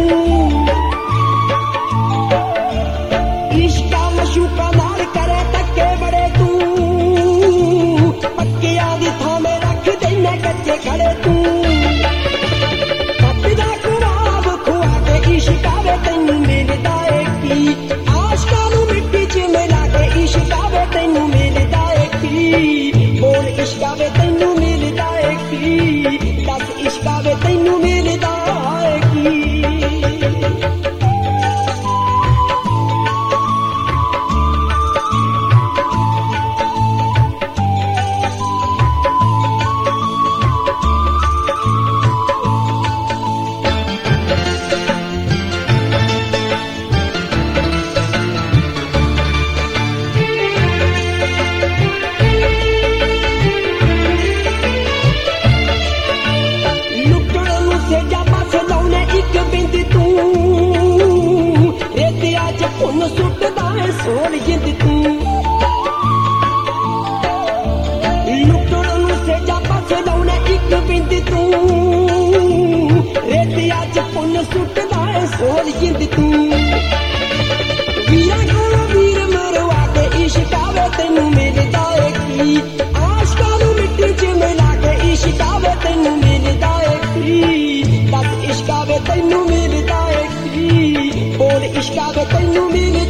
इश्का मशूका नाल करे धक्के बड़े तू पक्किया दी थां में रख देने कच्चे खड़े तू पत्ता गुलाब खुआ के इश्का वे तैनू मिलदा है की आशका नू मिट्टी च मिला के इश्का वे तैनू मिलदा है की बोल इश्का वे तैनू मिलदा है की दस इश्का वे तैनू मिलदा है की सुटदा है सोल जिंद तू लुटण से जापा सजाउना एक बिंद तू रेतिया च पुन सुटदा है सोल जिंद तू वीरा कोलो वीर मरवा के इश्का वे तैनू मिलदा है की आशका नू मिट्टी च मिला के इश्का वे तैनू मिलदा है की दस इश्का वे तैनू मिलदा है की बोल इश्का वे तैनू मिलदा